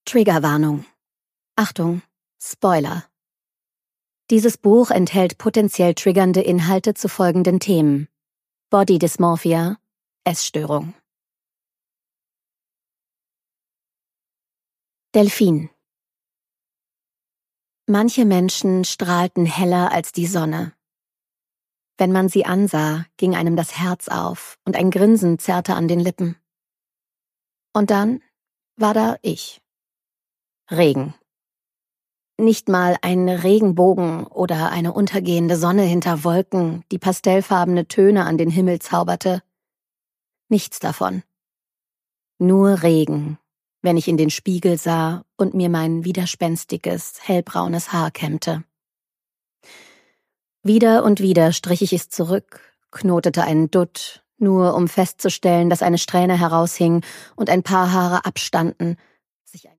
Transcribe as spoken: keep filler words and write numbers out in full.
Triggerwarnung. Achtung, Spoiler. Dieses Buch enthält potenziell triggernde Inhalte zu folgenden Themen: Body Dysmorphia, Essstörung. Delfin. Manche Menschen strahlten heller als die Sonne. Wenn man sie ansah, ging einem das Herz auf und ein Grinsen zerrte an den Lippen. Und dann war da ich. Regen. Nicht mal ein Regenbogen oder eine untergehende Sonne hinter Wolken, die pastellfarbene Töne an den Himmel zauberte. Nichts davon. Nur Regen, wenn ich in den Spiegel sah und mir mein widerspenstiges, hellbraunes Haar kämmte. Wieder und wieder strich ich es zurück, knotete einen Dutt, nur um festzustellen, dass eine Strähne heraushing und ein paar Haare abstanden, sich ein